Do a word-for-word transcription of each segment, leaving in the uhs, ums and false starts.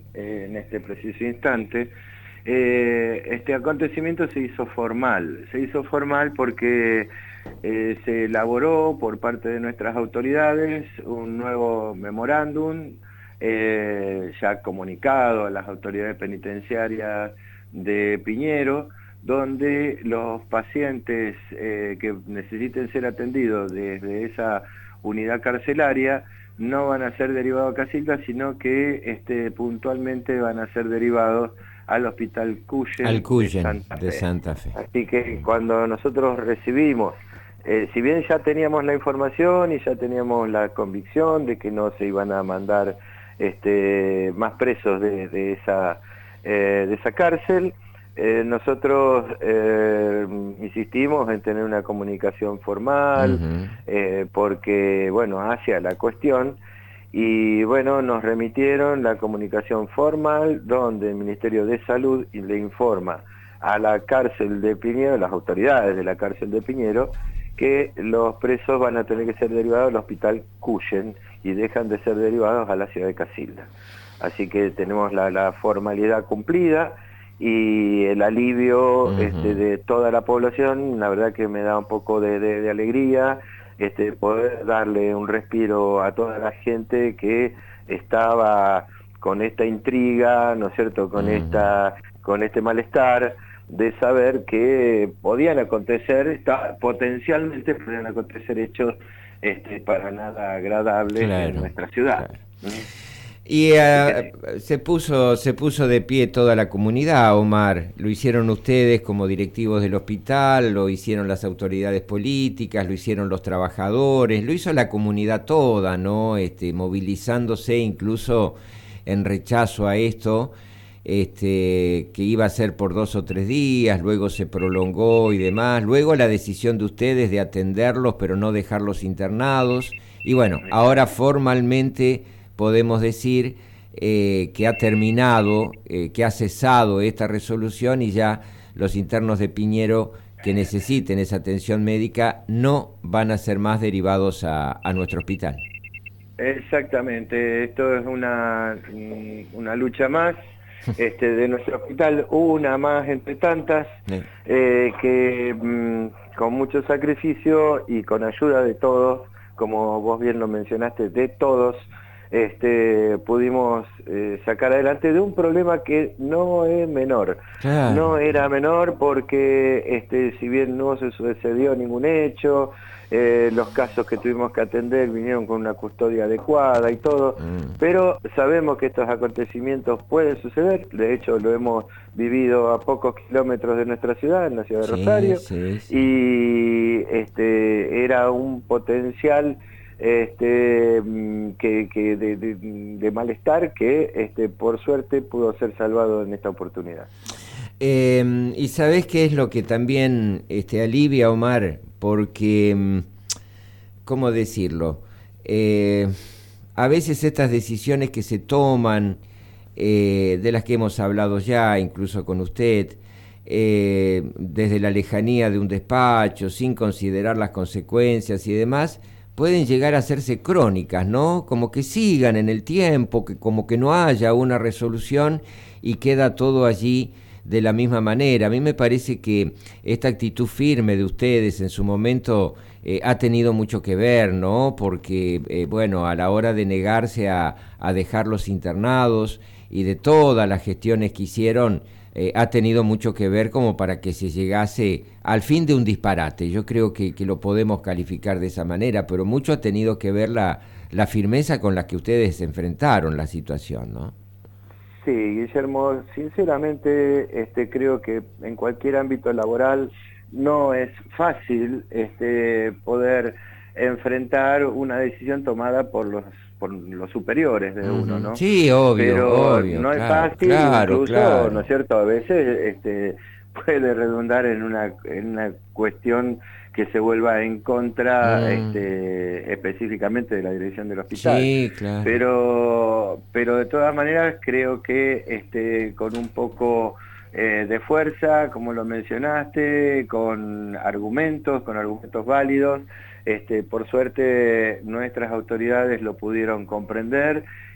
eh, en este preciso instante, eh, este acontecimiento se hizo formal. Se hizo formal porque eh, se elaboró por parte de nuestras autoridades un nuevo memorándum, eh, ya comunicado a las autoridades penitenciarias de Piñero, donde los pacientes eh, que necesiten ser atendidos desde esa unidad carcelaria no van a ser derivados a Casilda, sino que este, puntualmente van a ser derivados al Hospital Al Cuyen de Cuyen Santa de Fe. Santa Fe. Así que cuando nosotros recibimos, eh, si bien ya teníamos la información y ya teníamos la convicción de que no se iban a mandar este, más presos de, de, esa, eh, de esa cárcel, eh, nosotros eh, insistimos en tener una comunicación formal, Ujú. eh, porque, bueno, hacia la cuestión, y bueno, nos remitieron la comunicación formal donde el Ministerio de Salud le informa a la cárcel de Piñero, las autoridades de la cárcel de Piñero, que los presos van a tener que ser derivados al Hospital Cuyen y dejan de ser derivados a la ciudad de Casilda. Así que tenemos la, la formalidad cumplida y el alivio este, Ujú. de toda la población. La verdad que me da un poco de, de, de alegría este, poder darle un respiro a toda la gente que estaba con esta intriga, ¿no es cierto?, con Ujú. esta, con este malestar de saber que podían acontecer, está, potencialmente podían acontecer hechos este, para nada agradables en Claro, nuestra ciudad. claro. ¿Mm? Y Así que eh, sí. se puso, se puso de pie toda la comunidad, Omar. Lo hicieron ustedes como directivos del hospital, lo hicieron las autoridades políticas, lo hicieron los trabajadores, lo hizo la comunidad toda, ¿no? Este, movilizándose incluso en rechazo a esto, este, que iba a ser por dos o tres días, luego se prolongó y demás, luego la decisión de ustedes de atenderlos pero no dejarlos internados, y bueno, ahora Exacto. formalmente podemos decir eh, que ha terminado, eh, que ha cesado esta resolución y ya los internos de Piñero que necesiten esa atención médica no van a ser más derivados a, a nuestro hospital. Exactamente, esto es una, una lucha más este, de nuestro hospital, una más entre tantas, Eh, eh, que mm, con mucho sacrificio y con ayuda de todos, como vos bien lo mencionaste, de todos, este, pudimos eh, sacar adelante de un problema que no es menor. No claro. era menor porque este, si bien no se sucedió ningún hecho, eh, los casos que tuvimos que atender vinieron con una custodia adecuada y todo, Mm. pero sabemos que estos acontecimientos pueden suceder. De hecho lo hemos vivido a pocos kilómetros de nuestra ciudad, en la ciudad de Sí, Rosario, sí, sí. y este, era un potencial este, mm, que, que de, de, de malestar que este, por suerte pudo ser salvado en esta oportunidad. Eh, y sabés qué es lo que también este, alivia, Omar, porque, mm, ¿cómo decirlo? Eh, a veces estas decisiones que se toman, eh, de las que hemos hablado ya, incluso con usted, eh, desde la lejanía de un despacho, sin considerar las consecuencias y demás, pueden llegar a hacerse crónicas, ¿no? Como que sigan en el tiempo, que como que no haya una resolución y queda todo allí de la misma manera. A mí me parece que esta actitud firme de ustedes en su momento eh, ha tenido mucho que ver, ¿no? Porque, eh, bueno, a la hora de negarse a, a dejarlos internados y de todas las gestiones que hicieron, eh, ha tenido mucho que ver como para que se llegase al fin de un disparate. Yo creo que, que lo podemos calificar de esa manera, pero mucho ha tenido que ver la, la firmeza con la que ustedes enfrentaron la situación, ¿no? Sí, Guillermo, sinceramente este, creo que en cualquier ámbito laboral no es fácil este, poder enfrentar una decisión tomada por los, por los superiores de uno, Ujú. ¿no? Sí, obvio, Pero obvio, no es claro, fácil, claro, incluso, ¿no es claro. cierto? A veces este, puede redundar en una, en una cuestión que se vuelva en contra Mm, este, específicamente de la dirección del hospital. sí, claro. Pero, pero de todas maneras creo que este, con un poco eh, de fuerza, como lo mencionaste, con argumentos, con argumentos válidos, este, por suerte nuestras autoridades lo pudieron comprender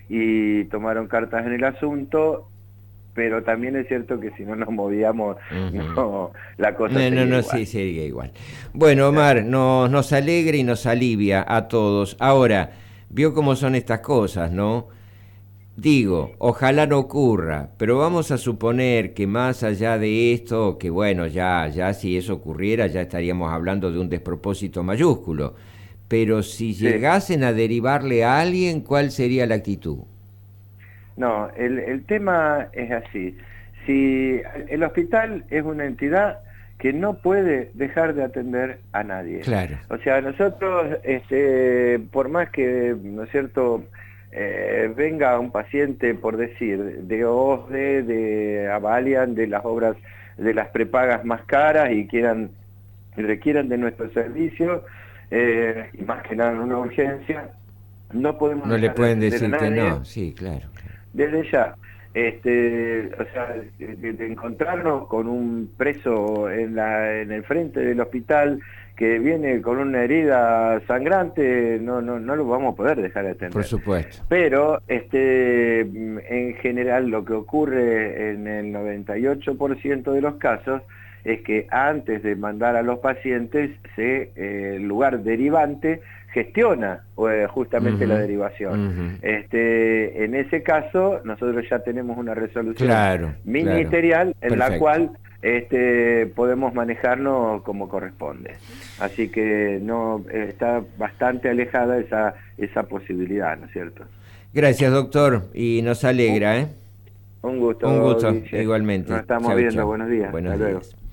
y tomaron cartas en el asunto, pero también es cierto que si no nos movíamos, uh-huh. no, la cosa no, sería no, no, igual. sí, sería igual. Bueno, Omar, nos, nos alegra y nos alivia a todos. Ahora, vio cómo son estas cosas, ¿no? Digo, ojalá no ocurra, pero vamos a suponer que más allá de esto, que bueno, ya, ya si eso ocurriera, ya estaríamos hablando de un despropósito mayúsculo. Pero si sí. llegasen a derivarle a alguien, ¿cuál sería la actitud? No, el, el tema es así. Si el hospital es una entidad que no puede dejar de atender a nadie. Claro. O sea, nosotros, este, por más que, ¿no es cierto?, Eh, venga un paciente, por decir, de O S D E, de Avalian, de las obras, de las prepagas más caras y quieran y requieran de nuestro servicio, eh, y más que nada en una urgencia, no podemos... No le pueden de decir nadie, que no, sí, claro. Desde ya, este, o sea, de, de encontrarnos con un preso en, la, en el frente del hospital que viene con una herida sangrante, no, no, no lo vamos a poder dejar de atender. Por supuesto. Pero este, en general lo que ocurre en el noventa y ocho por ciento de los casos es que antes de mandar a los pacientes, se, eh, el lugar derivante gestiona eh, justamente uh-huh. la derivación. Uh-huh. Este, en ese caso, nosotros ya tenemos una resolución claro, ministerial claro. en la cual este, podemos manejarnos como corresponde. Así que no está bastante alejada esa, esa posibilidad, ¿no es cierto? Gracias, doctor, y nos alegra, ¿eh? Un gusto. Un gusto, Guille. igualmente. Nos estamos chau, viendo, chau. buenos días. Buenos Hasta días. Luego.